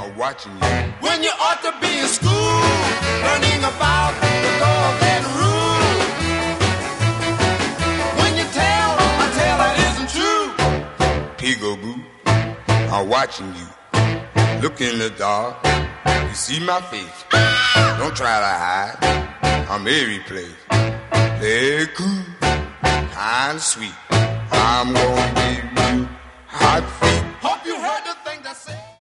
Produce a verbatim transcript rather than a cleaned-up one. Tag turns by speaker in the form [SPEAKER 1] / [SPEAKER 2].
[SPEAKER 1] are watching you.
[SPEAKER 2] When you ought to be in school, learning about the golden rule. When you tell a tale that isn't true.
[SPEAKER 1] Peekaboo, I'm watching you. Look in the dark, you see my face. Don't try to hide, I'm every place. Play it cool, kind of sweet. I'm gonna give you hot feet.
[SPEAKER 2] Hope you heard the thing that said.